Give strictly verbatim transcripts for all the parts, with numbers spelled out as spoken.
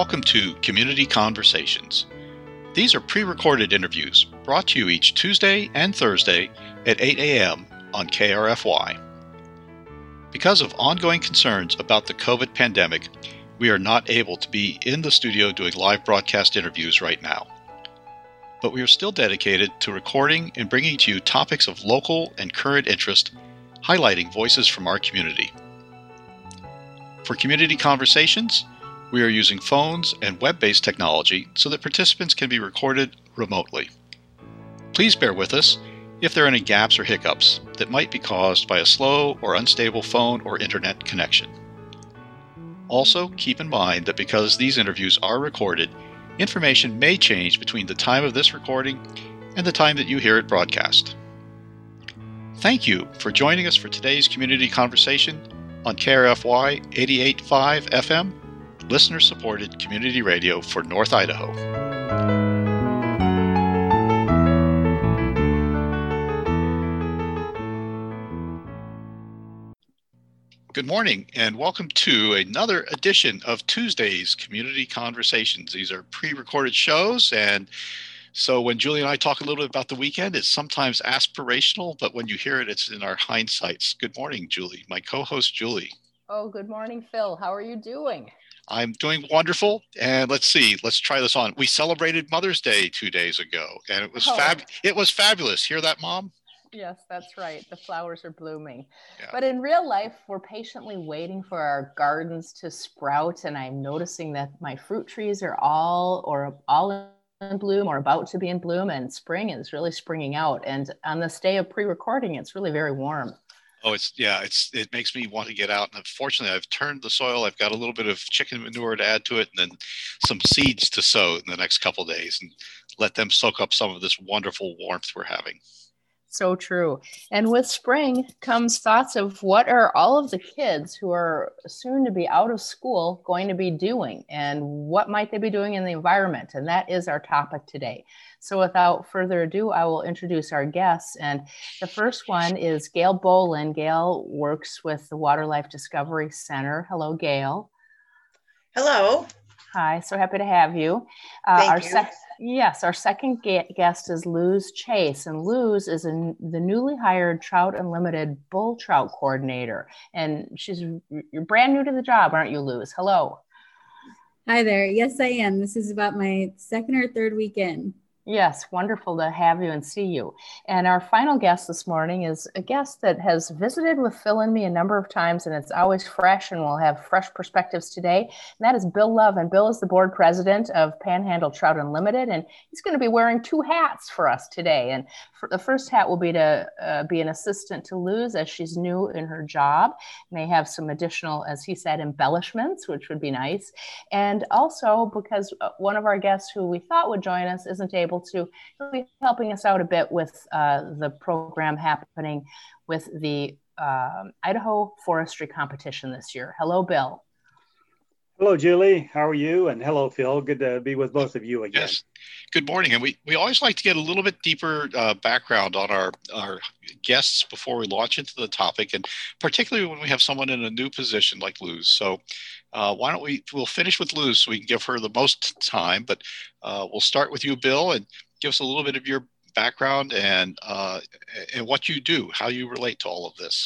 welcome to Community Conversations. These are pre-recorded interviews brought to you each Tuesday and Thursday at eight a.m. on K R F Y. Because of ongoing concerns about the COVID pandemic, we are not able to be in the studio doing live broadcast interviews right now. But we are still dedicated to recording and bringing to you topics of local and current interest, highlighting voices from our community. For Community Conversations, we are using phones and web-based technology so that participants can be recorded remotely. Please bear with us if there are any gaps or hiccups that might be caused by a slow or unstable phone or internet connection. Also, keep in mind that because these interviews are recorded, information may change between the time of this recording and the time that you hear it broadcast. Thank you for joining us for today's Community Conversation on K R F Y eighty-eight point five F M, listener-supported community radio for North Idaho. Good morning, and welcome to another edition of Tuesday's Community Conversations. These are pre-recorded shows, and so when Julie and I talk a little bit about the weekend, it's sometimes aspirational, but when you hear it, it's in our hindsights. Good morning, Julie, my co-host, Julie. Oh, good morning, Phil. How are you doing? I'm doing wonderful, and let's see, let's try this on. We celebrated Mother's Day two days ago, and it was oh. fab. It was fabulous. Hear that, Mom? Yes, that's right. The flowers are blooming. Yeah. But in real life, we're patiently waiting for our gardens to sprout, and I'm noticing that my fruit trees are all or all in bloom or about to be in bloom, and spring is really springing out. And on this day of pre-recording, it's really very warm. Oh, it's, yeah, it's, it makes me want to get out. And unfortunately, I've turned the soil. I've got a little bit of chicken manure to add to it, and then some seeds to sow in the next couple of days and let them soak up some of this wonderful warmth we're having. So true. And with spring comes thoughts of what are all of the kids who are soon to be out of school going to be doing, and what might they be doing in the environment? And that is our topic today. So without further ado, I will introduce our guests. And the first one is Gail Bolin. Gail works with the Water Life Discovery Center. Hello, Gail. Hello. Hi, so happy to have you. Uh, Thank our you. Sec- yes, our second ga- guest is Luz Chase, and Luz is a, the newly hired Trout Unlimited Bull Trout Coordinator, and she's you're brand new to the job, aren't you, Luz? Hello. Hi there. Yes, I am. This is about my second or third weekend. Yes, wonderful to have you and see you. And our final guest this morning is a guest that has visited with Phil and me a number of times, and it's always fresh, and we'll have fresh perspectives today. And that is Bill Love. And Bill is the board president of Panhandle Trout Unlimited, and he's going to be wearing two hats for us today. And for the first hat will be to uh, be an assistant to Luz as she's new in her job. May have some additional, as he said, embellishments, which would be nice. And also because one of our guests who we thought would join us isn't able to be helping us out a bit with uh, the program happening with the uh, Idaho Forestry Competition this year. Hello, Bill. Hello, Julie. How are you? And hello, Phil. Good to be with both of you again. Yes. Good morning. And we, we always like to get a little bit deeper uh, background on our, our guests before we launch into the topic, and particularly when we have someone in a new position like Luz. So uh, why don't we, we'll finish with Luz so we can give her the most time, but uh, we'll start with you, Bill, and give us a little bit of your background and, uh, and what you do, how you relate to all of this.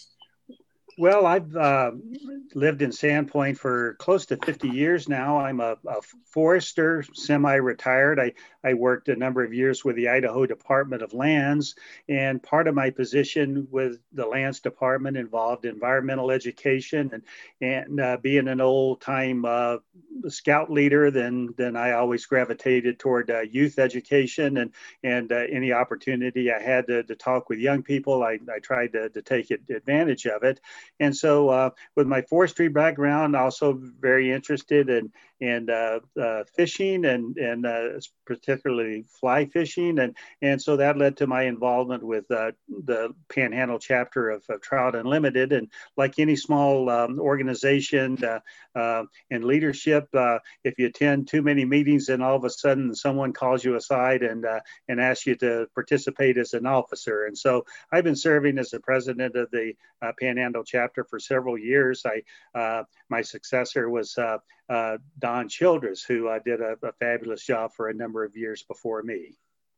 Well, I've uh, lived in Sandpoint for close to fifty years now. I'm a, a forester, semi-retired. I, I worked a number of years with the Idaho Department of Lands, and part of my position with the Lands Department involved environmental education, and, and uh, being an old-time uh, scout leader, then, then I always gravitated toward uh, youth education, and, and uh, any opportunity I had to, to talk with young people, I, I tried to, to take advantage of it. And so uh, with my forestry background, also very interested in, in uh, uh, fishing and, and uh, particularly fly fishing. And, and so that led to my involvement with uh, the Panhandle chapter of, of Trout Unlimited. And like any small um, organization uh, uh, and leadership, uh, if you attend too many meetings, then all of a sudden someone calls you aside and, uh, and asks you to participate as an officer. And so I've been serving as the president of the uh, Panhandle chapter for several years. I, uh, my successor was uh, uh, Don Childress, who uh, did a, a fabulous job for a number of years before me.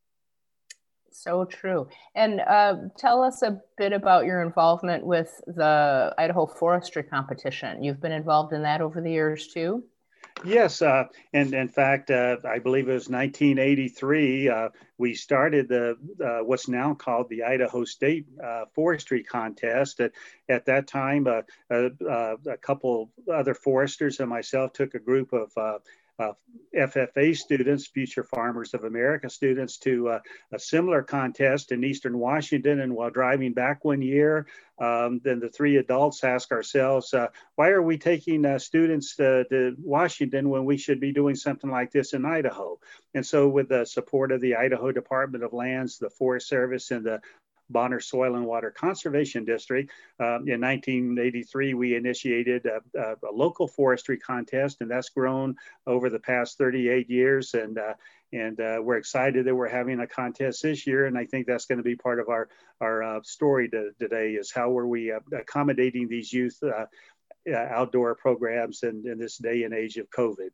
So true. And uh, tell us a bit about your involvement with the Idaho Forestry Competition. You've been involved in that over the years too? Yes, uh, and in fact, uh, I believe it was nineteen eighty-three. Uh, we started the uh, what's now called the Idaho State uh, Forestry Contest. At, at that time, uh, uh, uh, a couple other foresters and myself took a group of uh, uh, F F A students, Future Farmers of America students, to uh, a similar contest in Eastern Washington. And while driving back one year, um, then the three adults asked ourselves, uh, why are we taking uh, students to, to Washington when we should be doing something like this in Idaho? And so with the support of the Idaho Department of Lands, the Forest Service, and the Bonner Soil and Water Conservation District. Um, in nineteen eighty-three, we initiated a, a, a local forestry contest, and that's grown over the past thirty-eight years. And uh, and uh, we're excited that we're having a contest this year. And I think that's going to be part of our our uh, story to, today is how are we uh, accommodating these youth uh, uh, outdoor programs in, in this day and age of COVID.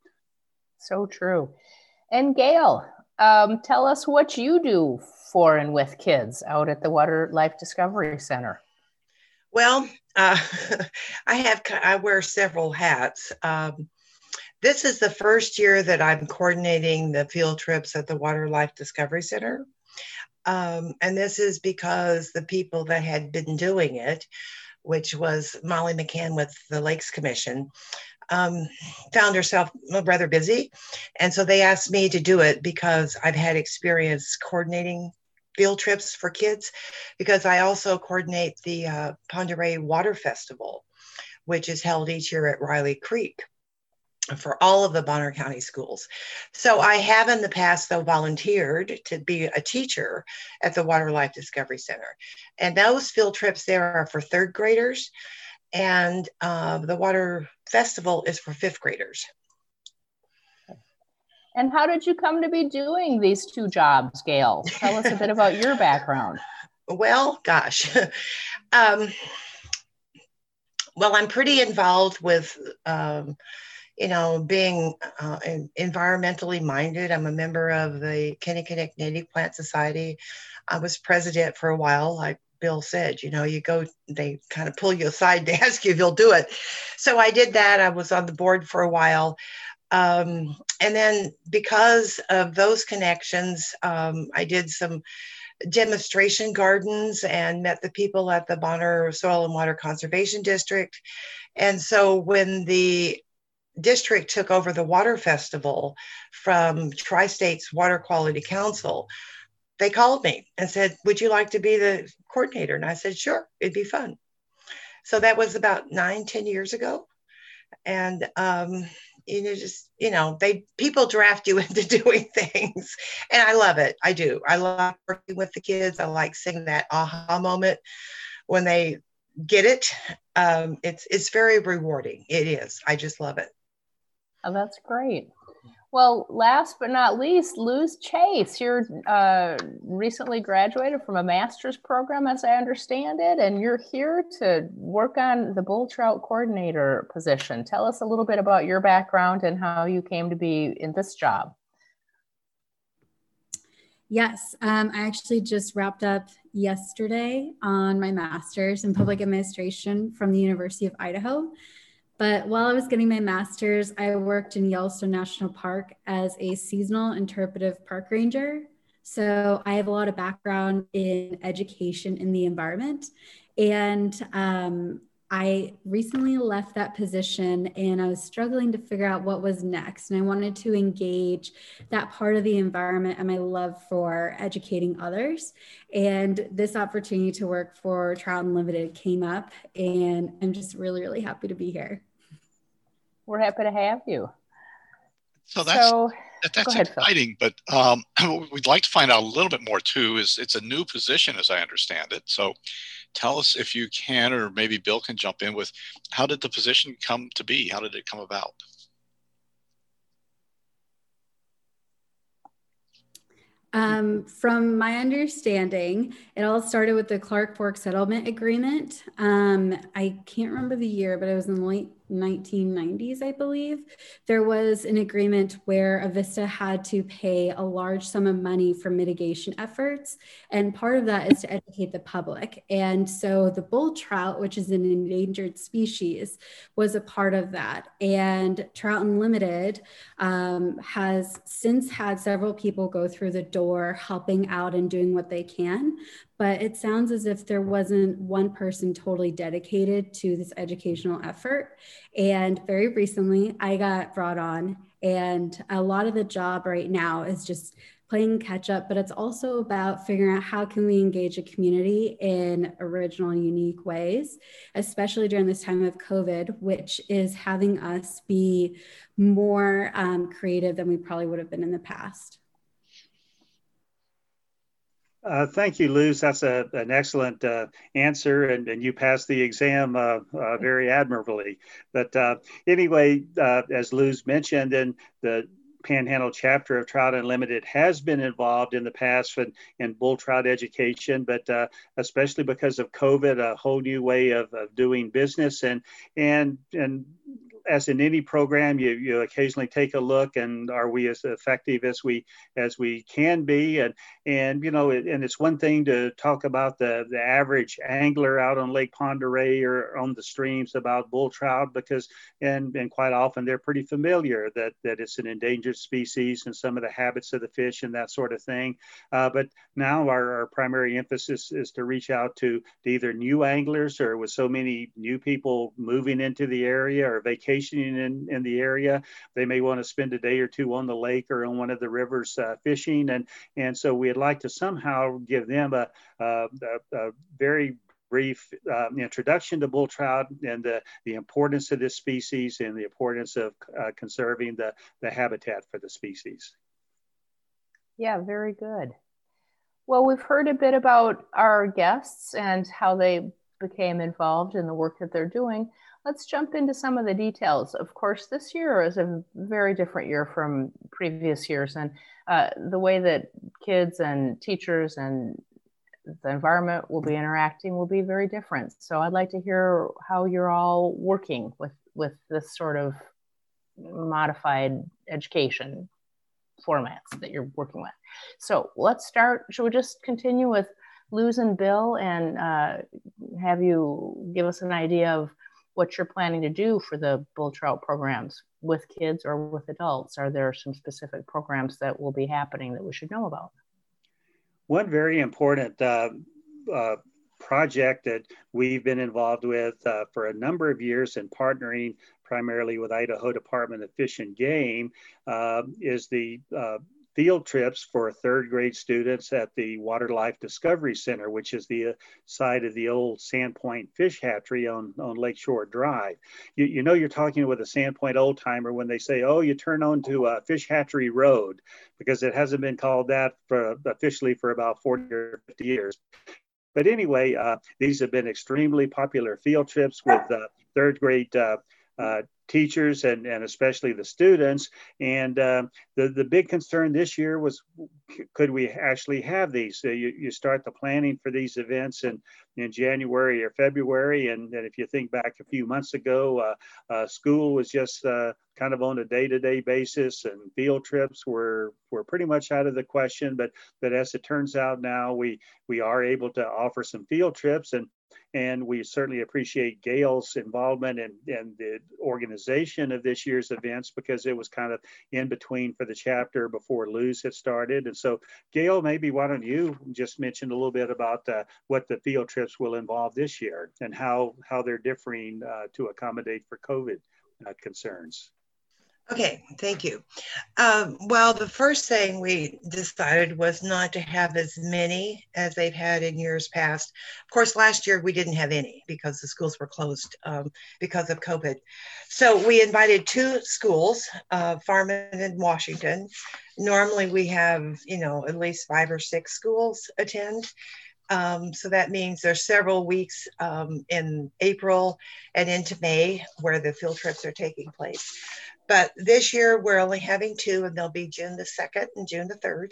So true. And Gail, um, tell us what you do for and with kids out at the Water Life Discovery Center. Well, uh, I have I wear several hats. Um, this is the first year that I'm coordinating the field trips at the Water Life Discovery Center. Um, and this is because the people that had been doing it, which was Molly McCann with the Lakes Commission, um, found herself rather busy. And so they asked me to do it because I've had experience coordinating field trips for kids, because I also coordinate the uh, Pend Oreille Water Festival, which is held each year at Riley Creek for all of the Bonner County schools. So I have in the past, though, volunteered to be a teacher at the Water Life Discovery Center. And those field trips there are for third graders, and uh, the Water Festival is for fifth graders. And how did you come to be doing these two jobs, Gail? Tell us a bit about your background. Well, gosh. um, well, I'm pretty involved with, um, you know, being uh, environmentally minded. I'm a member of the Kinnickinnick Native Plant Society. I was president for a while, like Bill said. You know, you go, they kind of pull you aside to ask you if you'll do it. So I did that. I was on the board for a while. Um, and then because of those connections, um, I did some demonstration gardens and met the people at the Bonner Soil and Water Conservation District. And so when the district took over the Water Festival from Tri-State's Water Quality Council, they called me and said, would you like to be the coordinator? And I said, sure, it'd be fun. So that was about nine, ten years ago. And, um, you know, just, you know, they, people draft you into doing things, and I love it. I do. I love working with the kids. I like seeing that aha moment when they get it. Um, it's, it's very rewarding. It is. I just love it. Oh, that's great. Well, last but not least, Luz Chase, you're uh, recently graduated from a master's program, as I understand it, and you're here to work on the bull trout coordinator position. Tell us a little bit about your background and how you came to be in this job. Yes, um, I actually just wrapped up yesterday on my master's in public administration from the University of Idaho. But while I was getting my master's, I worked in Yellowstone National Park as a seasonal interpretive park ranger. So I have a lot of background in education in the environment. And um, I recently left that position and I was struggling to figure out what was next. And I wanted to engage that part of the environment and my love for educating others. And this opportunity to work for Trout Unlimited came up, and I'm just really, really happy to be here. We're happy to have you. So that's so, That, Go that's ahead, Phil. exciting, but um, we'd like to find out a little bit more too. Is it's a new position, as I understand it. So, tell us if you can, or maybe Bill can jump in with, how did the position come to be? How did it come about? Um, from my understanding, it all started with the Clark Fork Settlement Agreement. Um, I can't remember the year, but it was in the late nineteen nineties, I believe. There was an agreement where Avista had to pay a large sum of money for mitigation efforts. And part of that is to educate the public. And so the bull trout, which is an endangered species, was a part of that. And Trout Unlimited um, has since had several people go through the door helping out and doing what they can. But it sounds as if there wasn't one person totally dedicated to this educational effort. And very recently, I got brought on, and a lot of the job right now is just playing catch up, but it's also about figuring out how can we engage a community in original and unique ways, especially during this time of COVID, which is having us be more um, creative than we probably would have been in the past. Uh, thank you, Luz. That's a, an excellent uh, answer, and, and you passed the exam uh, uh, very admirably. But uh, anyway, uh, as Luz mentioned, and the Panhandle chapter of Trout Unlimited has been involved in the past in, in bull trout education, but uh, especially because of COVID, a whole new way of, of doing business. And and and as in any program, you you occasionally take a look, and are we as effective as we as we can be? And and you know, it, and it's one thing to talk about the the average angler out on Lake Pend Oreille or on the streams about bull trout, because and and quite often they're pretty familiar that that it's an endangered species and some of the habits of the fish and that sort of thing. Uh, but now our, our primary emphasis is to reach out to, to either new anglers, or with so many new people moving into the area or vacationing in, in the area, they may want to spend a day or two on the lake or on one of the rivers uh, fishing. And, and so we'd like to somehow give them a, a, a very brief uh, introduction to bull trout and the, the importance of this species and the importance of uh, conserving the, the habitat for the species. Yeah, very good. Well, we've heard a bit about our guests and how they became involved in the work that they're doing. Let's jump into some of the details. Of course, this year is a very different year from previous years, and uh, the way that kids and teachers and the environment will be interacting will be very different. So I'd like to hear how you're all working with, with this sort of modified education formats that you're working with. So let's start. Should we just continue with Luz and Bill and uh, have you give us an idea of what you're planning to do for the bull trout programs with kids or with adults? Are there some specific programs that will be happening that we should know about? One very important uh, uh, project that we've been involved with uh, for a number of years and partnering primarily with Idaho Department of Fish and Game uh, is the uh, field trips for third grade students at the Water Life Discovery Center, which is the uh, site of the old Sandpoint Fish Hatchery on, on Lakeshore Drive. You, you know, you're talking with a Sandpoint old timer when they say, oh, you turn onto uh, Fish Hatchery Road, because it hasn't been called that for, officially for about forty or fifty years. But anyway, uh, these have been extremely popular field trips with uh, third grade uh, uh, teachers and, and especially the students. And uh, the, the big concern this year was, could we actually have these? So you, you start the planning for these events in, in January or February. And, and if you think back a few months ago, uh, uh, school was just uh, kind of on a day-to-day basis, and field trips were, were pretty much out of the question. But, but as it turns out now, we, we are able to offer some field trips, and And we certainly appreciate Gail's involvement in, in the organization of this year's events, because it was kind of in between for the chapter before Luz had started. And so, Gail, maybe why don't you just mention a little bit about uh, what the field trips will involve this year and how, how they're differing uh, to accommodate for COVID uh, concerns. Okay, thank you. Um, well, the first thing we decided was not to have as many as they've had in years past. Of course, last year we didn't have any because the schools were closed um, because of COVID. So we invited two schools, uh, Farmington and Washington. Normally we have, you know, at least five or six schools attend. Um, so that means there's several weeks um, in April and into May where the field trips are taking place. But this year we're only having two, and they'll be June the second and June the third.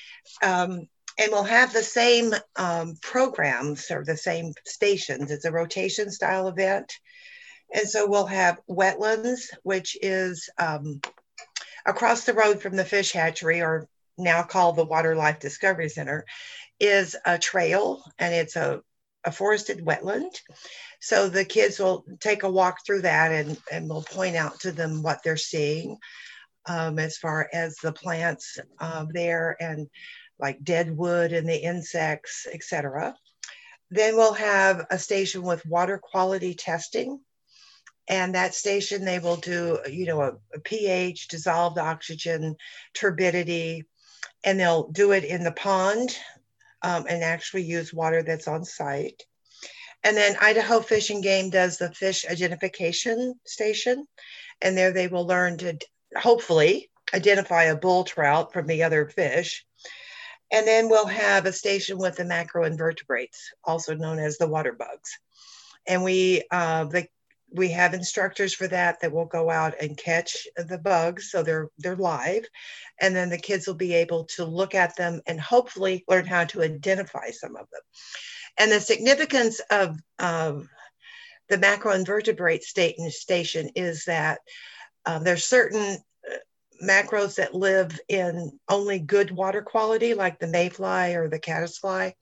Um, and we'll have the same um, programs or the same stations. It's a rotation style event. And so we'll have wetlands, which is um, across the road from the fish hatchery, or now called the Water Life Discovery Center, is a trail, and it's a, a forested wetland. So the kids will take a walk through that, and, and we'll point out to them what they're seeing um, as far as the plants uh, there, and like dead wood and the insects, et cetera. Then we'll have a station with water quality testing. And that station, they will do, you know, a, a pH, dissolved oxygen, turbidity, and they'll do it in the pond um, and actually use water that's on site. And then Idaho Fish and Game does the fish identification station. And there they will learn to hopefully identify a bull trout from the other fish. And then we'll have a station with the macroinvertebrates, also known as the water bugs. And we, uh, the, we have instructors for that that will go out and catch the bugs, so they're they're live, and then the kids will be able to look at them and hopefully learn how to identify some of them. And the significance of um, the macroinvertebrate station is that um, there's certain macros that live in only good water quality, like the mayfly or the caddisfly,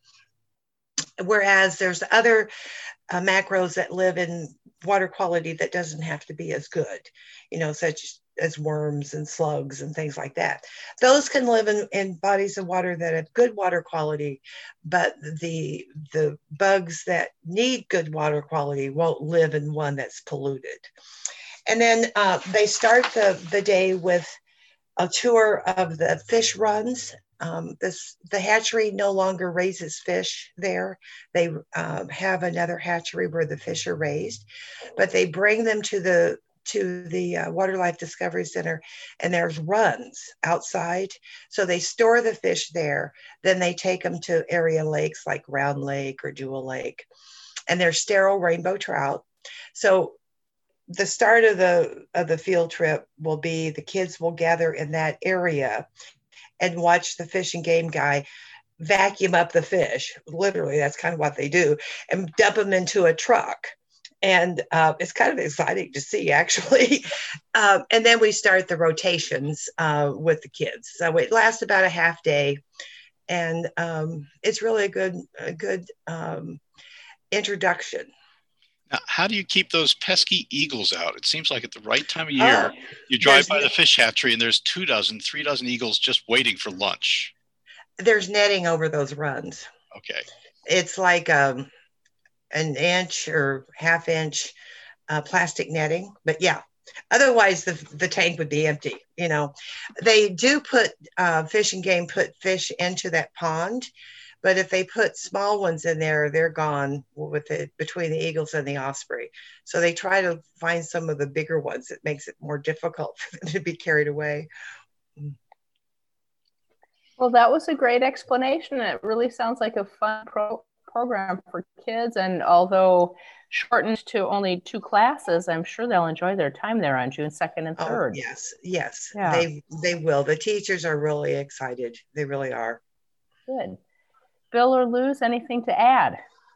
whereas there's other uh, macros that live in water quality that doesn't have to be as good, you know, such as worms and slugs and things like that. Those can live in, in bodies of water that have good water quality, but the, the bugs that need good water quality won't live in one that's polluted. And then uh, they start the, the day with a tour of the fish runs. Um, this, the hatchery no longer raises fish there. They um, have another hatchery where the fish are raised, but they bring them to the to the uh, Water Life Discovery Center, and there's runs outside. So they store the fish there. Then they take them to area lakes like Round Lake or Jewel Lake, and they're sterile rainbow trout. So the start of the of the field trip will be the kids will gather in that area and watch the fish and game guy vacuum up the fish. Literally, that's kind of what they do, and dump them into a truck. And uh, it's kind of exciting to see, actually. um, and then we start the rotations uh, with the kids. So it lasts about a half day, and um, it's really a good, a good um, introduction. Now, how do you keep those pesky eagles out? It seems like at the right time of year, oh, you drive by the fish hatchery and there's two dozen, three dozen eagles just waiting for lunch. There's netting over those runs. Okay. It's like um, an inch or half inch uh, plastic netting, but yeah, otherwise the, the tank would be empty. You know, they do put uh, Fish and Game put fish into that pond, but if they put small ones in there, they're gone with it between the eagles and the osprey. So they try to find some of the bigger ones. It makes it more difficult for them to be carried away. Well, that was a great explanation. It really sounds like a fun pro- program for kids. And although shortened to only two classes, I'm sure they'll enjoy their time there on June second and third. Oh, yes, yes, yeah. they they will. The teachers are really excited. They really are. Good. Bill or Luz, anything to add?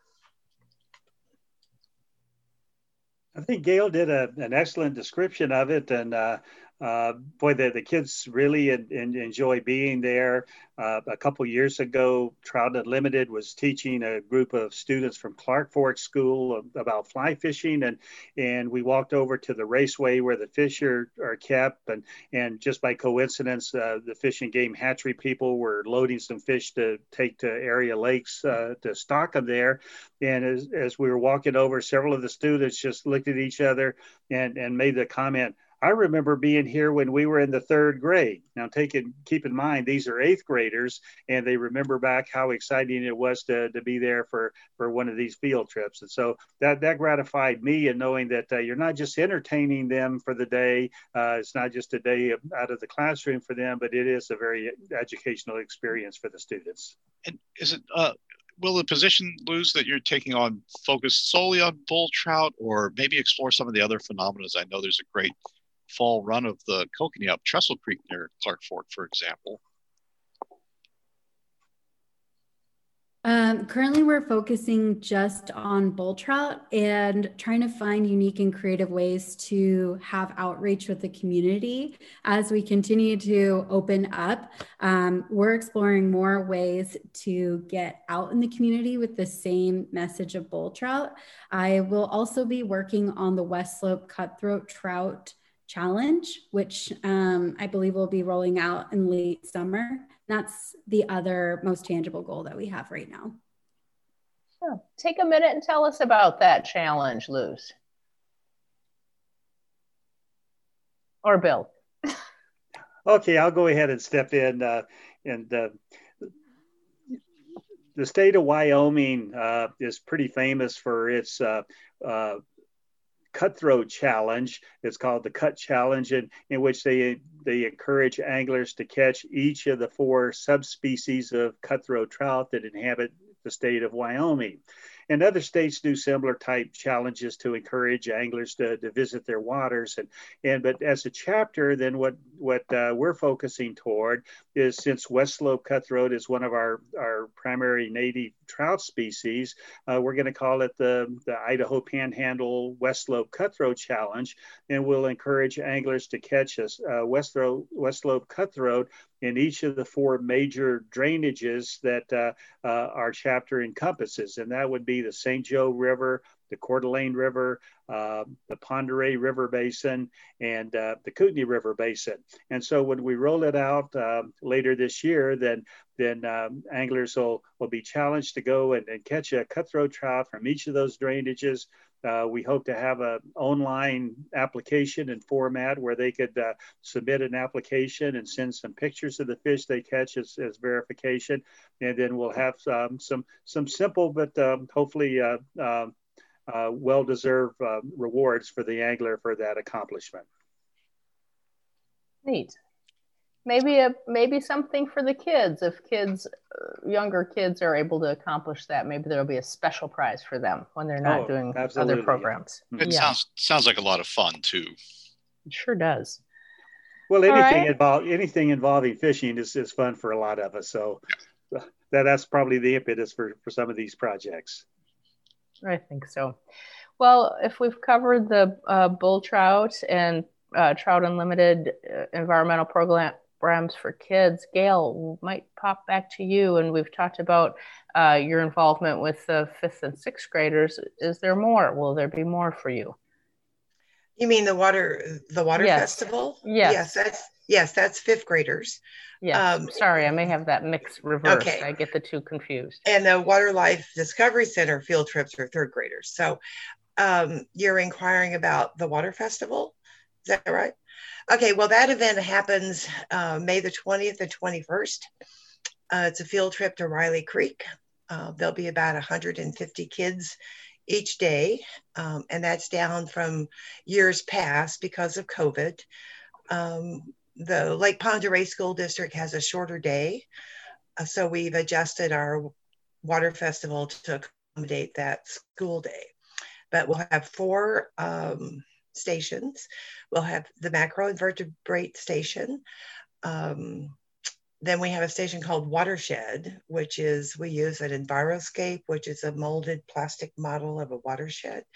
I think Gail did a, an excellent description of it, and uh, uh, boy, the, the kids really in, in, enjoy being there. Uh, a couple years ago, Trout Unlimited was teaching a group of students from Clark Fork School about fly fishing, and and we walked over to the raceway where the fish are, are kept, and and just by coincidence, uh, the Fish and Game hatchery people were loading some fish to take to area lakes uh, to stock them there. And as, as we were walking over, several of the students just looked at each other and, and made the comment, I remember being here when we were in the third grade. Now, take in, keep in mind, these are eighth graders, and they remember back how exciting it was to, to be there for, for one of these field trips. And so that, that gratified me in knowing that uh, you're not just entertaining them for the day. Uh, it's not just a day out of the classroom for them, but it is a very educational experience for the students. And is it, uh, will the position, Luz, that you're taking on focus solely on bull trout, or maybe explore some of the other phenomena? I know there's a great fall run of the kokanee up Trestle Creek near Clark Fork, for example. Um, currently, we're focusing just on bull trout and trying to find unique and creative ways to have outreach with the community. As we continue to open up, um, we're exploring more ways to get out in the community with the same message of bull trout. I will also be working on the West Slope Cutthroat Trout Challenge, which um, I believe will be rolling out in late summer. That's the other most tangible goal that we have right now. Sure. Take a minute and tell us about that challenge, Luz. Or Bill. Okay, I'll go ahead and step in. Uh, and uh, the state of Wyoming uh, is pretty famous for its uh, uh, cutthroat challenge. It's called the Cut Challenge, in, in which they they encourage anglers to catch each of the four subspecies of cutthroat trout that inhabit the state of Wyoming. And other states do similar type challenges to encourage anglers to, to visit their waters. And, and but as a chapter, then what, what uh, we're focusing toward is, since West Slope cutthroat is one of our, our primary native trout species, uh, we're going to call it the, the Idaho Panhandle West Slope Cutthroat Challenge. And we'll encourage anglers to catch a uh, West, Slope, West Slope cutthroat in each of the four major drainages that uh, uh, our chapter encompasses. And that would be the Saint Joe River, the Coeur d'Alene River, uh, the Pend Oreille River Basin, and uh, the Kootenai River Basin. And so when we roll it out uh, later this year, then then um, anglers will, will be challenged to go and, and catch a cutthroat trout from each of those drainages. Uh, we hope to have an online application and format where they could uh, submit an application and send some pictures of the fish they catch as, as verification. And then we'll have um, some some simple but um, hopefully uh, uh, uh, well-deserved uh, rewards for the angler for that accomplishment. Neat. Maybe a maybe something for the kids. If kids, uh, younger kids, are able to accomplish that, maybe there'll be a special prize for them when they're not oh, doing absolutely. other programs. It yeah. sounds sounds like a lot of fun too. It sure does. Well, anything right. involved anything involving fishing is, is fun for a lot of us. So that that's probably the impetus for, for some of these projects. I think so. Well, if we've covered the uh, bull trout and uh, Trout Unlimited uh, environmental program. programs for kids, Gail, might pop back to you. And we've talked about uh, your involvement with the fifth and sixth graders. Is there more? Will there be more for you? You mean the water, the water yes. festival? Yes. Yes, that's yes, that's fifth graders. Yes. Um, Sorry, I may have that mix reversed. Okay. I get the two confused. And the Water Life Discovery Center field trips are third graders. So um, you're inquiring about the water festival. Is that right? Okay, well, that event happens uh, May the twentieth and twenty-first. Uh, it's a field trip to Riley Creek. Uh, there'll be about one hundred fifty kids each day, um, and that's down from years past because of COVID. Um, the Lake Pend Oreille School District has a shorter day, uh, so we've adjusted our water festival to accommodate that school day. But we'll have four um, stations. We'll have the macroinvertebrate station. Um, then we have a station called Watershed, which is, we use an Enviroscape, which is a molded plastic model of a watershed.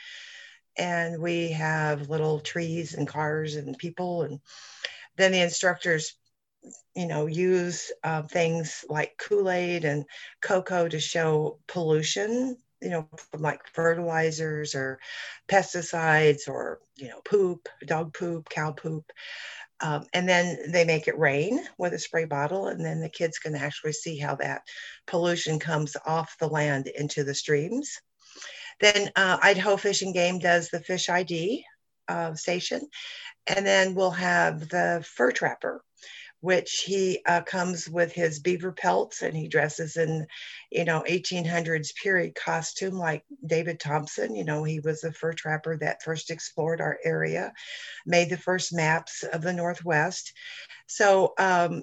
And we have little trees and cars and people. And then the instructors, you know, use uh, things like Kool-Aid and cocoa to show pollution, you know, from like fertilizers or pesticides or, you know, poop, dog poop, cow poop. Um, and then they make it rain with a spray bottle. And then the kids can actually see how that pollution comes off the land into the streams. Then uh, Idaho Fish and Game does the Fish I D. uh, station. And then we'll have the fur trapper, which he uh, comes with his beaver pelts, and he dresses in, you know, eighteen hundreds period costume like David Thompson. You know, he was the fur trapper that first explored our area, made the first maps of the Northwest. So, um,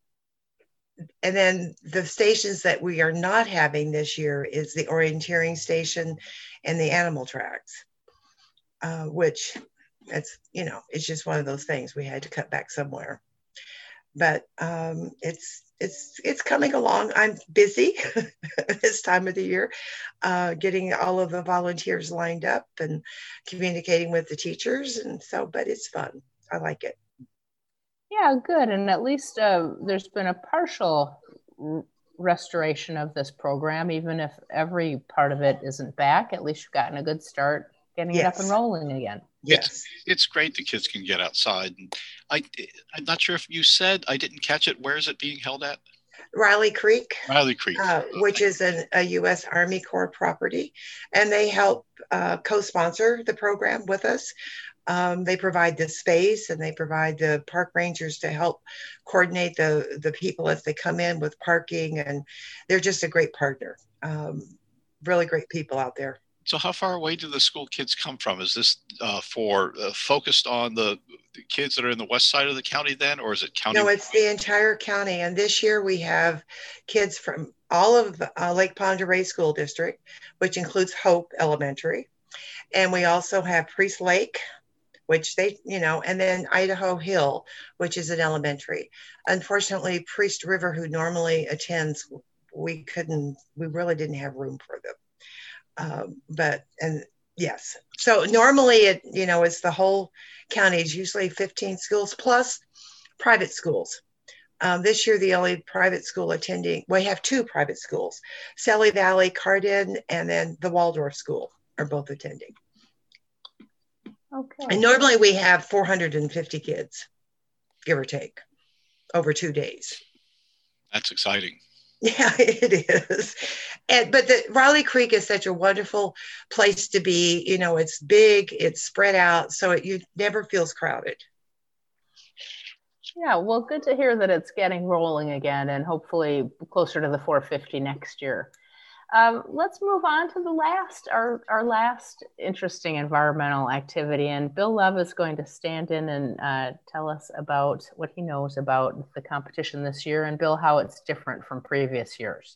and then the stations that we are not having this year is the orienteering station and the animal tracks, uh, which it's, you know, it's just one of those things. We had to cut back somewhere. But um, it's it's it's coming along. I'm busy this time of the year, uh, getting all of the volunteers lined up and communicating with the teachers, and so. But it's fun. I like it. Yeah, good. And at least uh, there's been a partial r- restoration of this program, even if every part of it isn't back. At least you've gotten a good start getting Yes. it up and rolling again. Yes. It's, it's great the kids can get outside. And I, I'm not sure if you said, I didn't catch it. Where is it being held at? Riley Creek, Riley Creek. uh, which is an, a U S Army Corps property, and they help uh, co-sponsor the program with us. Um, they provide the space, and they provide the park rangers to help coordinate the, the people as they come in with parking, and they're just a great partner. Um, really great people out there. So how far away do the school kids come from? Is this uh, for uh, focused on the, the kids that are in the west side of the county then, or is it county? No, it's the entire county. And this year we have kids from all of uh, Lake Pend Oreille School District, which includes Hope Elementary. And we also have Priest Lake, which they, you know, and then Idaho Hill, which is an elementary. Unfortunately, Priest River, who normally attends, we couldn't, we really didn't have room for them. Um, but, and yes, so normally it, you know, it's the whole county. It's usually fifteen schools plus private schools. Um, this year, the only private school attending, we have two private schools, Sally Valley, Cardin, and then the Waldorf School are both attending. Okay. And normally we have four hundred fifty kids, give or take, over two days. That's exciting. Yeah, it is. And but the Riley Creek is such a wonderful place to be. You know, it's big, it's spread out, so it you never feels crowded. Yeah, well, good to hear that it's getting rolling again, and hopefully closer to the four fifty next year. Um, let's move on to the last, our, our last interesting environmental activity. And Bill Love is going to stand in and uh, tell us about what he knows about the competition this year, and Bill, how it's different from previous years.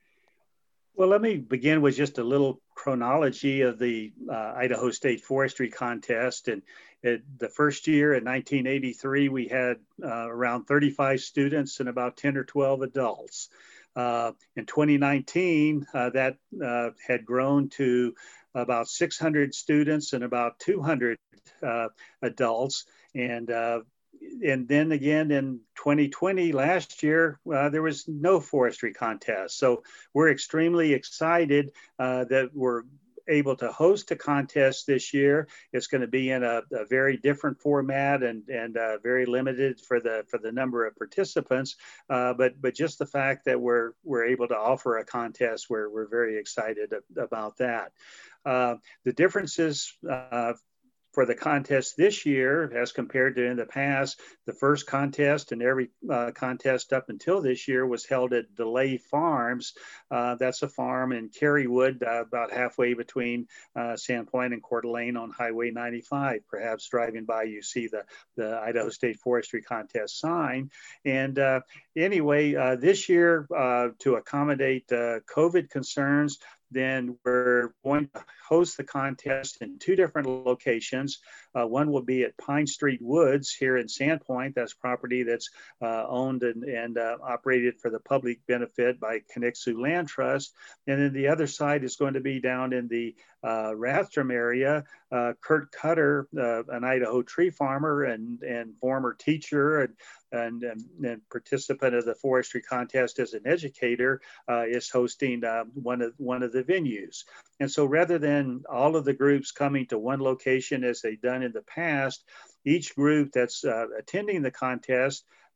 Well, let me begin with just a little chronology of the uh, Idaho State Forestry Contest. And it, the first year in nineteen eighty-three, we had uh, around thirty-five students and about ten or twelve adults. Uh, in twenty nineteen, uh, that uh, had grown to about six hundred students and about two hundred uh, adults. And uh, and then again in twenty twenty, last year, uh, there was no forestry contest. So we're extremely excited uh, that we're able to host a contest this year. It's going to be in a, a very different format and and uh, very limited for the for the number of participants. Uh, but but just the fact that we're we're able to offer a contest, we're we're very excited about that. Uh, the differences Uh, for the contest this year, as compared to in the past, the first contest and every uh, contest up until this year was held at DeLay Farms. Uh, that's a farm in Carywood, uh, about halfway between uh, Sandpoint and Coeur d'Alene on Highway ninety-five. Perhaps driving by, you see the, the Idaho State Forestry Contest sign. And uh, anyway, uh, this year, uh, to accommodate uh, COVID concerns, then we're going to host the contest in two different locations. Uh, one will be at Pine Street Woods here in Sandpoint. That's property that's uh, owned and, and uh, operated for the public benefit by Conixu Land Trust. And then the other side is going to be down in the uh, Rathdrum area. Uh, Kurt Cutter, uh, an Idaho tree farmer and, and former teacher and, and, and, and participant of the forestry contest as an educator, uh, is hosting uh, one of one of the venues. And so rather than all of the groups coming to one location as they've done in the past, each group that's uh, attending the contest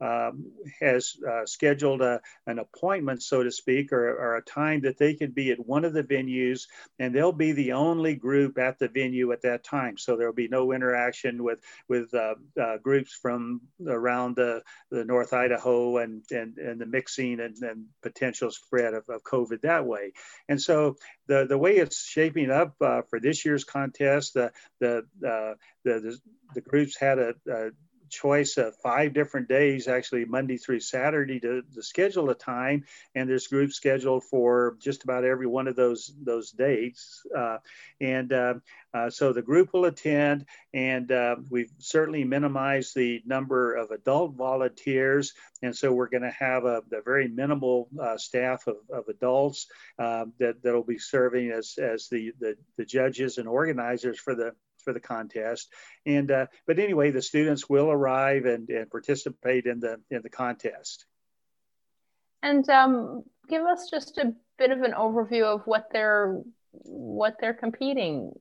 um, has uh, scheduled a, an appointment, so to speak, or, or a time that they could be at one of the venues, and they'll be the only group at the venue at that time. So there'll be no interaction with with uh, uh, groups from around the, the North Idaho and, and, and the mixing and, and potential spread of, of COVID that way. And so the, the way it's shaping up uh, for this year's contest, the, the, uh, the, the, the groups had a, a choice of five different days, actually Monday through Saturday, to, to schedule a time, and there's groups scheduled for just about every one of those those dates. Uh, and uh, uh, so the group will attend, and uh, we've certainly minimized the number of adult volunteers, and so we're going to have a, a very minimal uh, staff of, of adults uh, that that'll be serving as as the, the the judges and organizers for the for the contest. And uh, but anyway, the students will arrive and, and participate in the in the contest. And um, give us just a bit of an overview of what they're what they're competing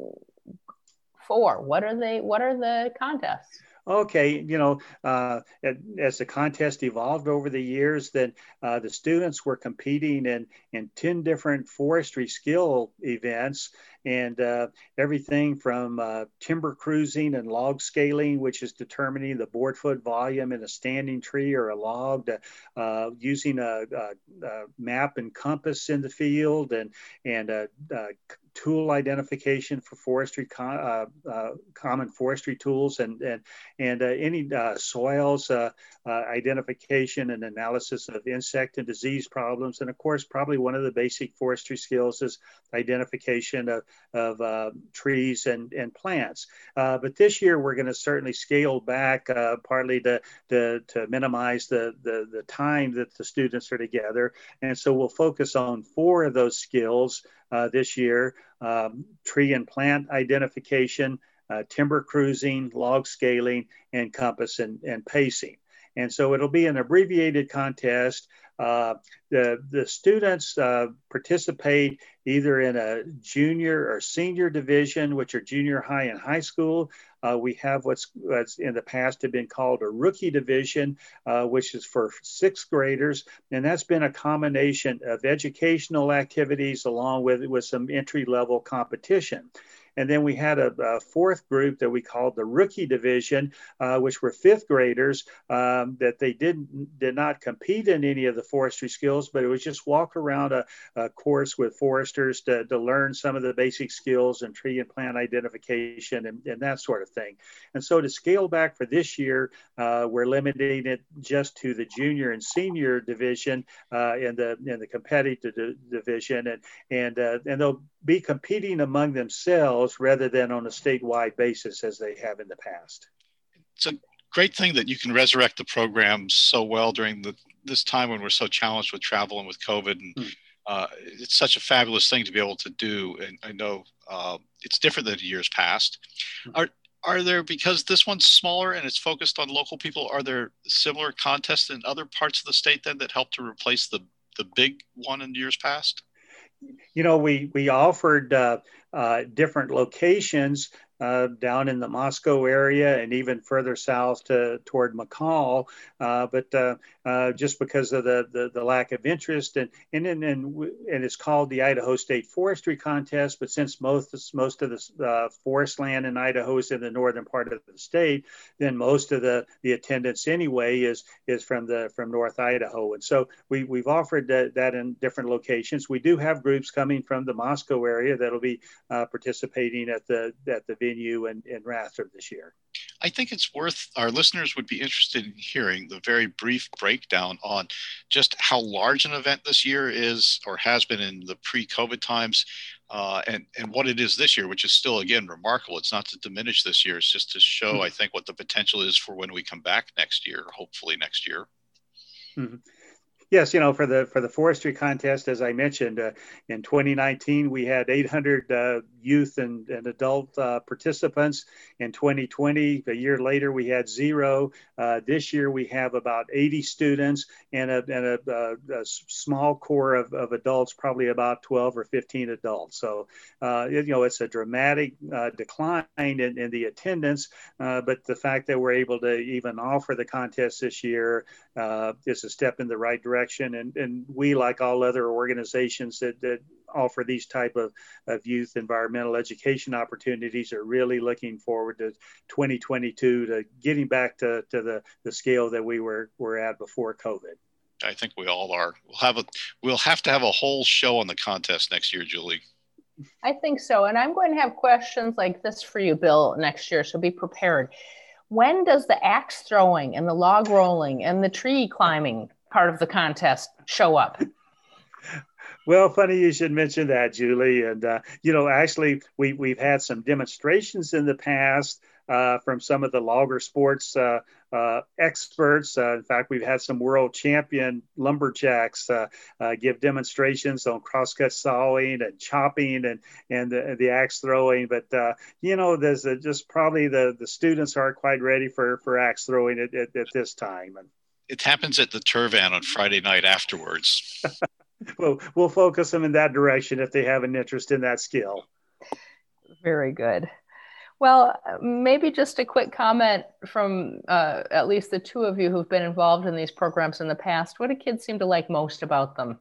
for. What are they? What are the contests? Okay, you know, uh, as the contest evolved over the years, then uh, the students were competing in, in ten different forestry skill events, and uh, everything from uh, timber cruising and log scaling, which is determining the board foot volume in a standing tree or a log, to uh, using a, a, a map and compass in the field, and, and uh, uh, tool identification for forestry, uh, uh, common forestry tools, and and and uh, any uh, soils uh, uh, identification and analysis of insect and disease problems, and of course, probably one of the basic forestry skills is identification of of uh, trees and and plants. Uh, but this year, we're going to certainly scale back, uh, partly to, to to minimize the, the the time that the students are together, and so we'll focus on four of those skills uh, this year. Um, tree and plant identification, uh, timber cruising, log scaling, and compass and, and pacing. And so it'll be an abbreviated contest. Uh, the, the students uh, participate either in a junior or senior division, which are junior high and high school. Uh, we have what's, what's in the past have been called a rookie division, uh, which is for sixth graders. And that's been a combination of educational activities along with, with some entry-level competition. And then we had a, a fourth group that we called the rookie division, uh, which were fifth graders um, that they didn't did not compete in any of the forestry skills, but it was just walk around a, a course with foresters to, to learn some of the basic skills and tree and plant identification and, and that sort of thing. And so to scale back for this year, uh, we're limiting it just to the junior and senior division uh, in the in the competitive division, and and uh, and they'll be competing among themselves rather than on a statewide basis as they have in the past. It's a great thing that you can resurrect the program so well during the, this time when we're so challenged with travel and with COVID. And mm. uh, it's such a fabulous thing to be able to do. And I know uh, it's different than years past. Mm. Are, are there, because this one's smaller and it's focused on local people, are there similar contests in other parts of the state then that help to replace the, the big one in years past? You know, we we offered uh, uh, different locations uh, down in the Moscow area and even further south to toward McCall, uh, but uh, uh, just because of the, the the lack of interest, and and and and, and it's called the Idaho State Forestry Contest. But since most most of the uh, forest land in Idaho is in the northern part of the state, then most of the the attendance anyway is is from the from North Idaho, and so we we've offered that, that in different locations. We do have groups coming from the Moscow area that'll be uh, participating at the at the venue in, in Rathdrum this year. I think it's worth, our listeners would be interested in hearing the very brief breakdown on just how large an event this year is or has been in the pre-COVID times, uh, and, and what it is this year, which is still, again, remarkable. It's not to diminish this year. It's just to show, mm-hmm. I think, what the potential is for when we come back next year, hopefully next year. Mm-hmm. Yes, you know, for the for the forestry contest, as I mentioned, uh, in twenty nineteen we had eight hundred uh, youth and, and adult uh, participants. In twenty twenty, a year later, we had zero. Uh, this year we have about eighty students and a, and a, a, a small core of, of adults, probably about twelve or fifteen adults. So, uh, you know, it's a dramatic uh, decline in, in the attendance, uh, but the fact that we're able to even offer the contest this year uh, is a step in the right direction. And, and we, like all other organizations that, that offer these type of, of youth environmental education opportunities, are really looking forward to twenty twenty-two, to getting back to, to the, the scale that we were, were at before COVID. I think we all are. We'll have a we'll have to have a whole show on the contest next year, Julie. I think so. And I'm going to have questions like this for you, Bill, next year. So be prepared. When does the axe throwing and the log rolling and the tree climbing part of the contest show up? Well, funny you should mention that, Julie. And, uh, you know, actually, we, we've had some demonstrations in the past uh, from some of the logger sports uh, uh, experts. Uh, in fact, we've had some world champion lumberjacks uh, uh, give demonstrations on crosscut sawing and chopping and, and the, the axe throwing. But, uh, you know, there's a, just probably the, the students aren't quite ready for, for axe throwing at, at, at this time. And it happens at the Turvan on Friday night afterwards. Well, we'll focus them in that direction if they have an interest in that skill. Very good. Well, maybe just a quick comment from uh, at least the two of you who've been involved in these programs in the past. What do kids seem to like most about them?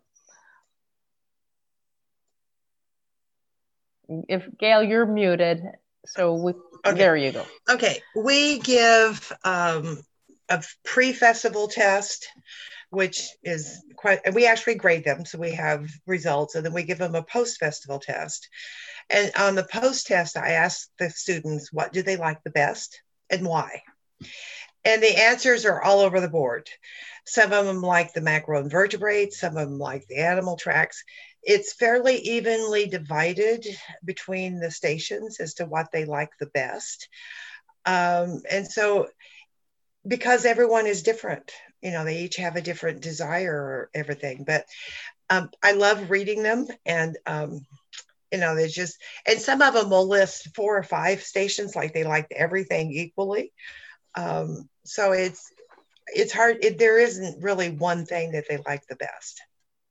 If Gail, you're muted, so we, okay. There you go. Okay, we give um, a pre-festival test, which is quite, and we actually grade them. So we have results, and then we give them a post-festival test. And on the post test, I ask the students, what do they like the best and why? And the answers are all over the board. Some of them like the macroinvertebrates, some of them like the animal tracks. It's fairly evenly divided between the stations as to what they like the best. Um, and so, because everyone is different, you know, they each have a different desire or everything, but um, I love reading them. And, um, you know, there's just, and some of them will list four or five stations, like they liked everything equally. Um, so it's, it's hard. It, there isn't really one thing that they like the best.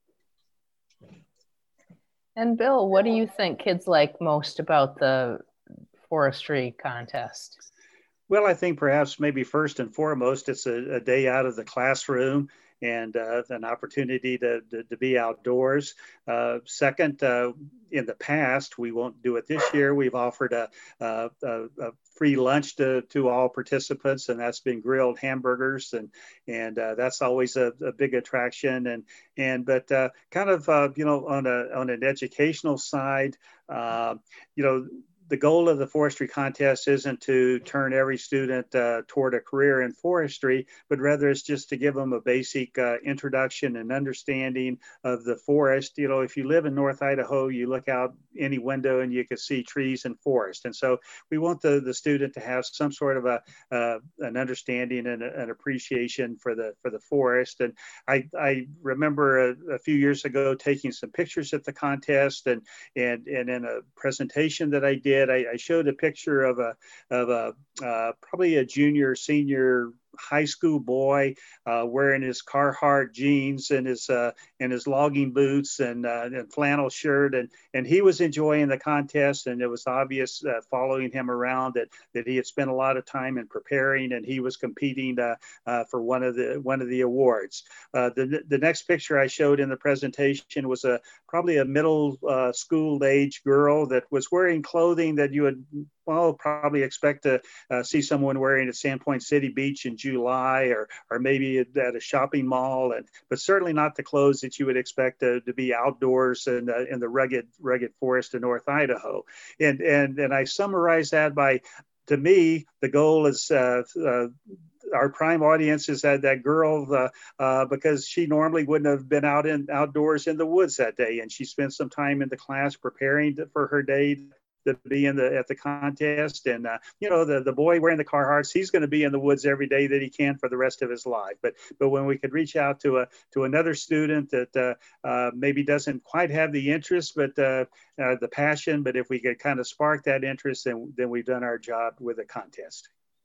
And Bill, what do you think kids like most about the forestry contest? Well, I think perhaps maybe first and foremost, it's a, a day out of the classroom and uh, an opportunity to, to, to be outdoors. Uh, second, uh, in the past, we won't do it this year, we've offered a, a, a free lunch to, to all participants, and that's been grilled hamburgers, and and uh, that's always a, a big attraction. And and but uh, kind of uh, you know, on a on an educational side, uh, you know, the goal of the forestry contest isn't to turn every student uh, toward a career in forestry, but rather it's just to give them a basic uh, introduction and understanding of the forest. You know, if you live in North Idaho, you look out any window and you can see trees and forest. And so we want the, the student to have some sort of a uh, an understanding and a, an appreciation for the for the forest. And I, I remember a, a few years ago taking some pictures at the contest, and and and in a presentation that I did, I, I showed a picture of a of a uh, probably a junior senior high school boy uh, wearing his Carhartt jeans and his uh, and his logging boots and, uh, and flannel shirt, and and he was enjoying the contest, and it was obvious uh, following him around that that he had spent a lot of time in preparing, and he was competing uh, uh, for one of the one of the awards. Uh, the the next picture I showed in the presentation was a probably a middle uh, school age girl that was wearing clothing that you would well probably expect to uh, see someone wearing at Sandpoint City Beach in July, or or maybe at a shopping mall, and but certainly not the clothes that you would expect to, to be outdoors in the, in the rugged rugged forest of North Idaho. And and and I summarize that by, to me, the goal is uh, uh, our prime audience is that that girl uh, uh, because she normally wouldn't have been out in outdoors in the woods that day, and she spent some time in the class preparing for her day to be in the at the contest. And uh, you know, the the boy wearing the Carhartts, he's going to be in the woods every day that he can for the rest of his life. But but when we could reach out to a to another student that uh, uh, maybe doesn't quite have the interest, but uh, uh, the passion, but if we could kind of spark that interest, then then we've done our job with a contest.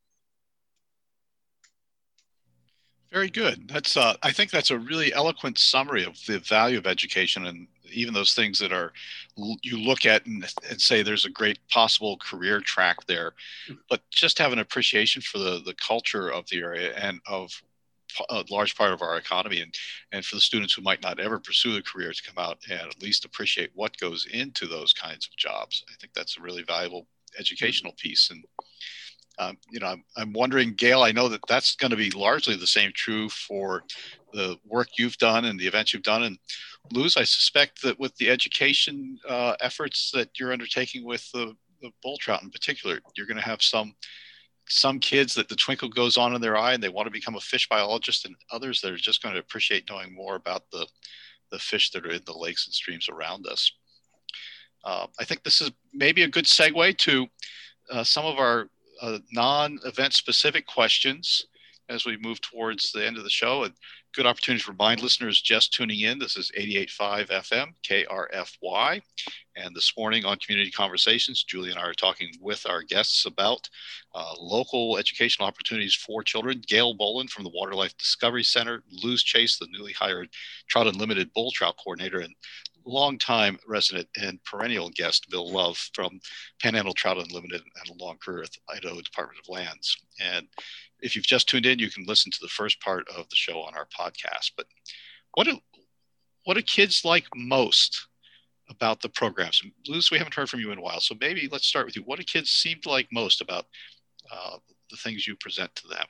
Very good. That's uh, I think that's a really eloquent summary of the value of education, and even those things that are you look at and, and say there's a great possible career track there, but just have an appreciation for the the culture of the area and of a large part of our economy, and and for the students who might not ever pursue a career to come out and at least appreciate what goes into those kinds of jobs. I think that's a really valuable educational piece. And Um, you know, I'm, I'm wondering, Gail, I know that that's going to be largely the same true for the work you've done and the events you've done. And Luz, I suspect that with the education uh, efforts that you're undertaking with the, the bull trout in particular, you're going to have some some kids that the twinkle goes on in their eye and they want to become a fish biologist, and others that are just going to appreciate knowing more about the, the fish that are in the lakes and streams around us. Uh, I think this is maybe a good segue to uh, some of our Uh, non-event specific questions as we move towards the end of the show. A good opportunity to remind listeners just tuning in. This is eighty-eight point five F M, K R F Y. And this morning on Community Conversations, Julie and I are talking with our guests about uh, local educational opportunities for children. Gail Boland from the Waterlife Discovery Center, Luz Chase, the newly hired Trout Unlimited Bull Trout Coordinator, and longtime resident and perennial guest, Bill Love from Panhandle Trout Unlimited and a long career at the Idaho Department of Lands. And if you've just tuned in, you can listen to the first part of the show on our podcast. But what do, what do kids like most about the programs? Luz, we haven't heard from you in a while, so maybe let's start with you. What do kids seem to like most about uh, the things you present to them?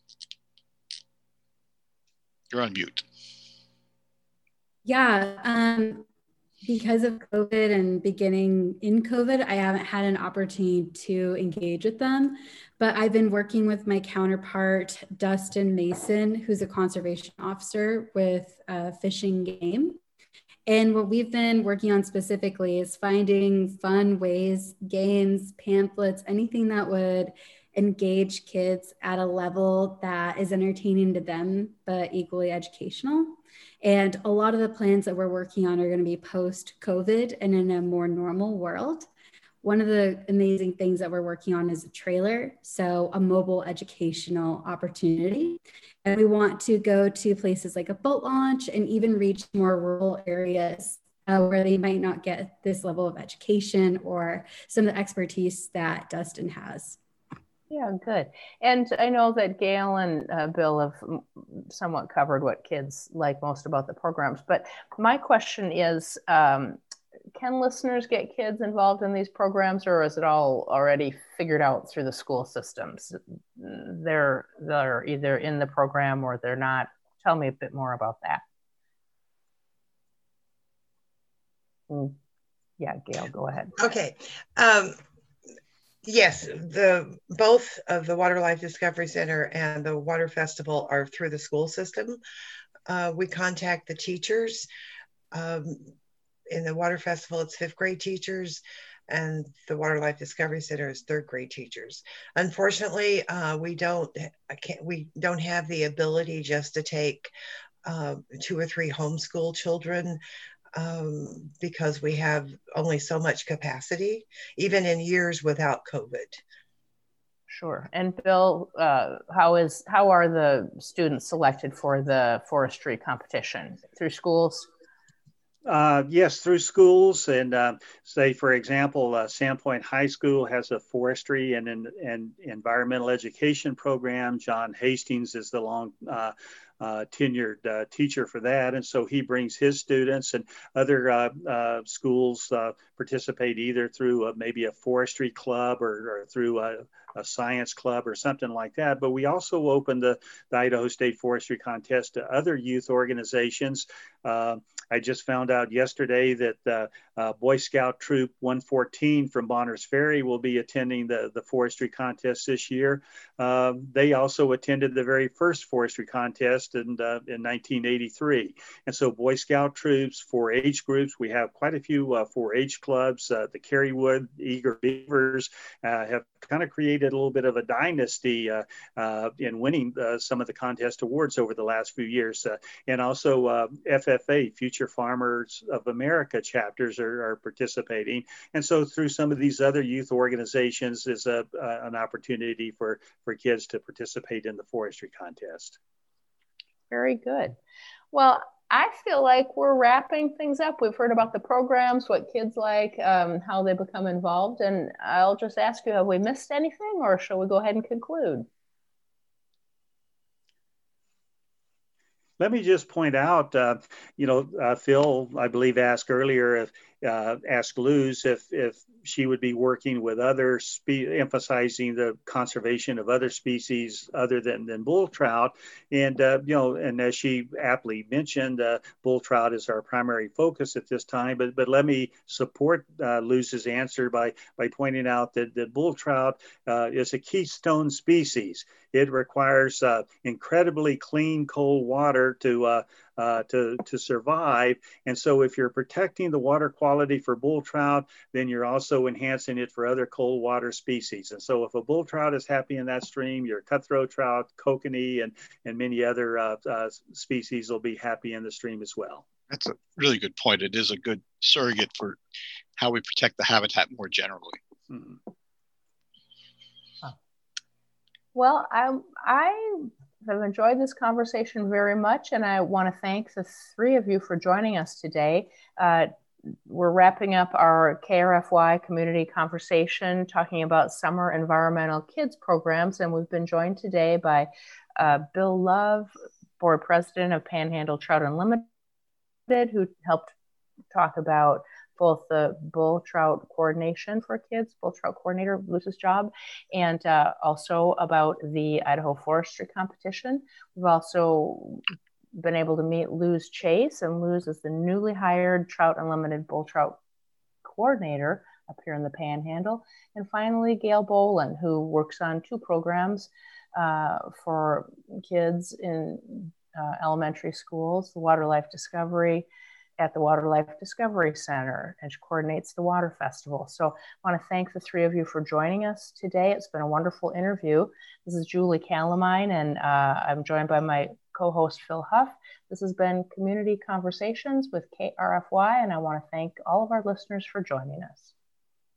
You're on mute. Yeah. Um, Because of COVID and beginning in COVID, I haven't had an opportunity to engage with them, but I've been working with my counterpart, Dustin Mason, who's a conservation officer with uh, Fish and Game. And what we've been working on specifically is finding fun ways, games, pamphlets, anything that would engage kids at a level that is entertaining to them, but equally educational. And a lot of the plans that we're working on are going to be post-COVID and in a more normal world. One of the amazing things that we're working on is a trailer, so a mobile educational opportunity. And we want to go to places like a boat launch and even reach more rural areas uh, where they might not get this level of education or some of the expertise that Dustin has. Yeah, good. And I know that Gail and uh, Bill have somewhat covered what kids like most about the programs, but my question is, um, can listeners get kids involved in these programs, or is it all already figured out through the school systems? They're, they're either in the program or they're not. Tell me a bit more about that. Mm. Yeah, Gail, go ahead. Okay. Um, Yes, the both of the Waterlife Discovery Center and the Water Festival are through the school system. Uh, we contact the teachers. Um, in the Water Festival, it's fifth grade teachers, and the Waterlife Discovery Center is third grade teachers. Unfortunately, uh, we don't I can't, we don't have the ability just to take uh, two or three homeschool children. Um, because we have only so much capacity, even in years without COVID. Sure. And Bill, uh, how is how are the students selected for the forestry competition? Through schools? Uh, yes, through schools. And uh, say, for example, uh, Sandpoint High School has a forestry and an and environmental education program. John Hastings is the long uh, Uh, tenured uh, teacher for that. And so he brings his students, and other uh, uh, schools uh, participate either through uh, maybe a forestry club or, or through a, a science club or something like that. But we also open the, the Idaho State Forestry Contest to other youth organizations. Uh, I just found out yesterday that uh, uh, Boy Scout Troop one fourteen from Bonners Ferry will be attending the, the forestry contest this year. Um, they also attended the very first forestry contest in, uh, in nineteen eighty-three. And so Boy Scout troops, four H groups, we have quite a few uh, four H clubs. Uh, the Kerrywood Eager Beavers uh, have kind of created a little bit of a dynasty uh, uh, in winning uh, some of the contest awards over the last few years. Uh, and also uh, F F A, Future Farmers of America chapters are, are participating. And so through some of these other youth organizations is a, uh, an opportunity for, for kids to participate in the forestry contest. Very good. Well, I feel like we're wrapping things up. We've heard about the programs, what kids like, um, how they become involved. And I'll just ask you, have we missed anything, or shall we go ahead and conclude? Let me just point out, uh, you know, uh, Phil, I believe, asked earlier, if, uh, asked Luz if, if she would be working with other, spe- emphasizing the conservation of other species other than, than bull trout. And, uh, you know, and as she aptly mentioned, uh, bull trout is our primary focus at this time. But, but let me support uh, Luz's answer by, by pointing out that, that bull trout uh, is a keystone species. It requires uh, incredibly clean, cold water to, uh, uh, to, to survive. And so if you're protecting the water quality for bull trout, then you're also enhancing it for other cold water species. And so if a bull trout is happy in that stream, your cutthroat trout, kokanee, and, and many other uh, uh, species will be happy in the stream as well. That's a really good point. It is a good surrogate for how we protect the habitat more generally. Mm-hmm. Well, I, I have enjoyed this conversation very much, and I want to thank the three of you for joining us today. Uh, we're wrapping up our K R F Y community conversation talking about summer environmental kids programs, and we've been joined today by uh, Bill Love, board president of Panhandle Trout Unlimited, who helped talk about both the bull trout coordination for kids, bull trout coordinator, Luz's job, and uh, also about the Idaho Forestry Competition. We've also been able to meet Luz Chase, and Luz is the newly hired Trout Unlimited bull trout coordinator up here in the Panhandle. And finally, Gail Boland, who works on two programs uh, for kids in uh, elementary schools, the Water Life Discovery at the Water Life Discovery Center, and she coordinates the Water Festival. So I want to thank the three of you for joining us today. It's been a wonderful interview. This is Julie Calamine, and uh, I'm joined by my co-host Phil Huff. This has been Community Conversations with K R F Y, and I want to thank all of our listeners for joining us.